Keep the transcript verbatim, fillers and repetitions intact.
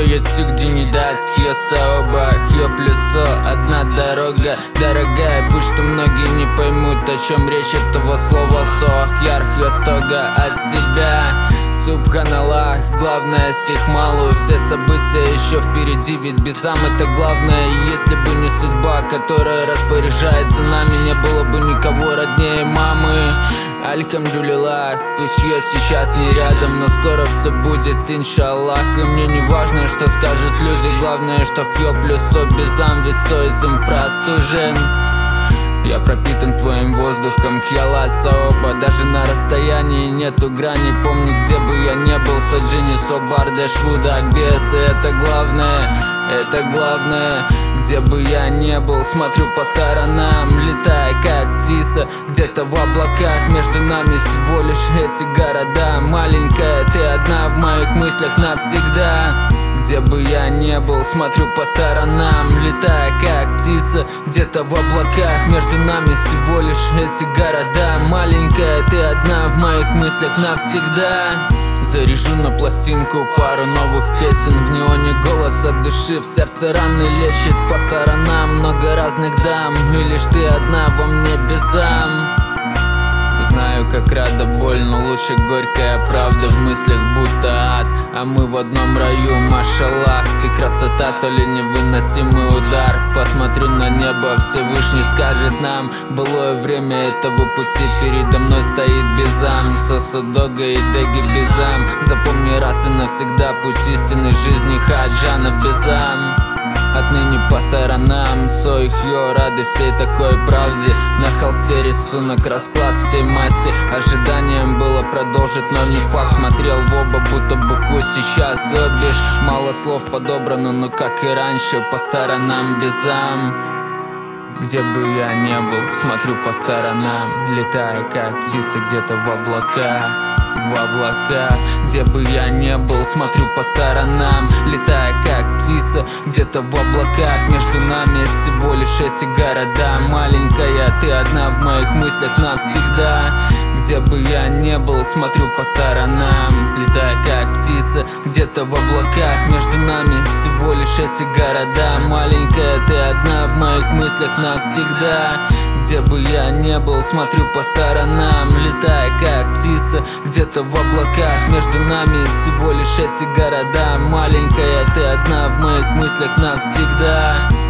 Яйцю, где не дать хьё саоба, хьё плюсо, одна дорога, дорогая. Пусть что многие не поймут, о чем речь этого слова соах, яр хьё стога от тебя. Субханаллах, главное сих малую. Все события еще впереди, ведь безам это главное. И если бы не судьба, которая распоряжается нами, не было бы никого роднее мамы. Альхамдулиллах, пусть я сейчас не рядом, но скоро все будет, иншаллах. И мне не важно, что скажут люди, главное, что хьё плюсо безам, ведь соизм простужен. Я пропитан твоим воздухом, хьяла саоба. Даже на расстоянии нету грани. Помни, где бы я не был, соджини собар дэшвуда бесы. Это главное, это главное. Где бы я не был, смотрю по сторонам, летая как птица где-то в облаках. Между нами всего лишь эти города. Маленькая, ты одна в моих мыслях навсегда. Где бы я не был, смотрю по сторонам, летая как птица где-то в облаках. Между нами всего лишь эти города. Маленькая, ты одна в моих мыслях навсегда. Заряжу на пластинку пару новых песен. В неоне голос от души, в сердце раны лечит. По сторонам много разных дам, и лишь ты одна во мне безам. Знаю, как рада боль, но лучше горькая правда. В мыслях будто ад, а мы в одном раю, машаллах. Ты красота, то ли невыносимый удар. Посмотрю на небо, Всевышний скажет нам: былое время этого пути передо мной стоит безам. Сосудога и деги безам. Запомни раз и навсегда путь истинной жизни хаджана безам. Отныне по сторонам сой хьё, рады всей такой правде. На холсте рисунок, расклад всей массе. Ожиданием было продолжить, но не факт. Смотрел в оба, будто букву сейчас обишь. Мало слов подобрано, но как и раньше, по сторонам безам. Где бы я не был, смотрю по сторонам, летая как птица где-то в облаках. В облаках, где бы я не был, смотрю по сторонам, летая как птица где-то в облаках. Между нами всего лишь эти города. Маленькая, ты одна в моих мыслях навсегда. Где бы я не был, смотрю по сторонам, летая как птица где-то в облаках. Между нами всего лишь эти города. Маленькая, ты одна в моих мыслях навсегда. Где бы я не был, смотрю по сторонам, летая как птица где-то в облаках. Между нами всего лишь эти города. Маленькая, ты одна в моих мыслях навсегда.